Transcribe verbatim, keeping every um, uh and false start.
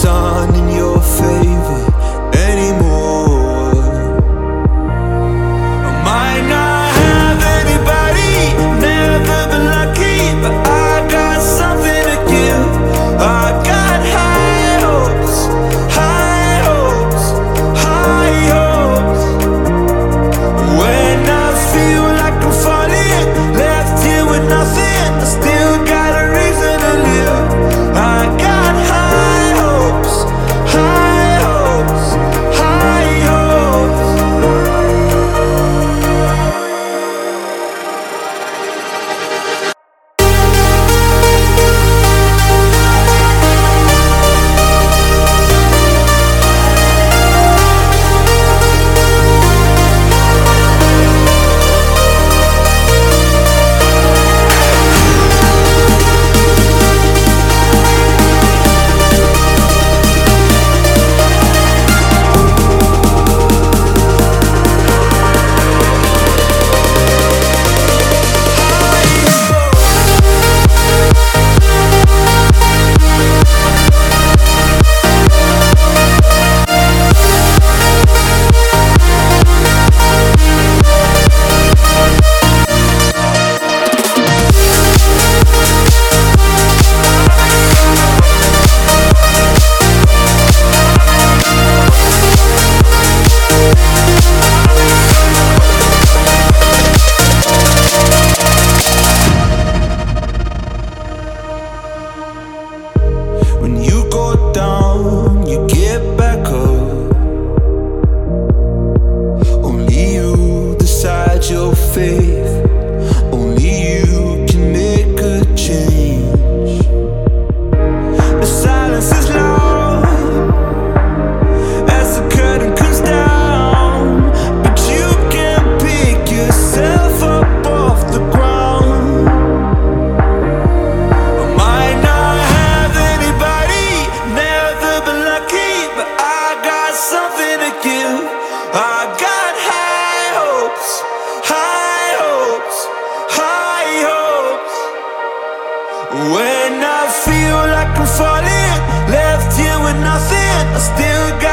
sun in your favor anymore. I might not have anybody, never been lucky, but I got something to give. I got high hopes, high hopes, high hopes. When I feel like I'm falling, left here with nothing, I still got a reason to live. I got high hopes, high hopes, high hopes. When you go down, you get back up. Only you decide your faith. Only you can make a change. The silence is loud as the curtain comes down, but you can't pick yourself up off the ground. I might not have anybody, never been lucky, but I got something to give. I got high hopes, high hopes, high hopes. When I feel like I'm falling, left here with nothing, I still got